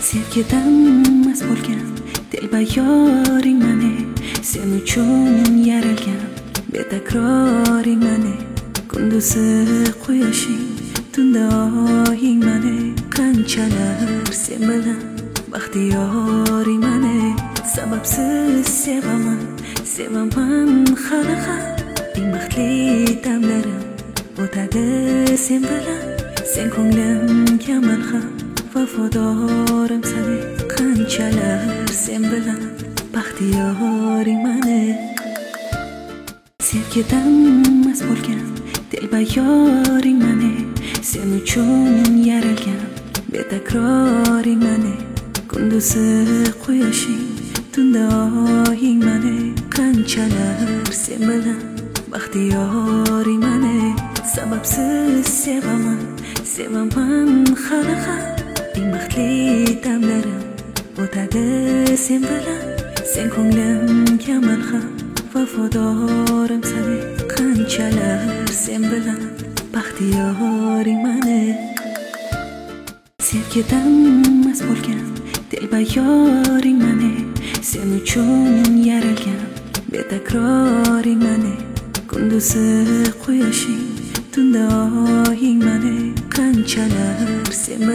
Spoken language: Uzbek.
Sevgidan mast bo'lgan telbayoring mane, sen uchun yaralgan betakroring mane. Kunduzi quyoshing, tunda oying mane. Qanchalar sen bilan baxtiyoring mane. Sababsiz sevaman hali ham. Eng baxtli damlarim o'tadi sen bilan. Sen ko'nglimga malham, vafodorim sana. Qanchalar sen bilan baxtiyoring mane. Sevgidan mast bo'lgan telbayoring mane, sen uchun yaralgan betakroring mane. Kunduzi quyoshing, tunda oying mane. Qanchalar sen bilan baxtiyoring mane. Sababsiz sevaman hali ham. Eng baxtli damlarim o'tadi sen bilan. Sen ko'nglimga malham, vafodorim sana. Qanchalar sen bilan baxtiyoring mane. Sevgidan mast bo'lgan telbayoring mane, sen uchun yaralgan betakroring mane. Kunduzi quyoshing, tunda oying mane. Qanchalar sen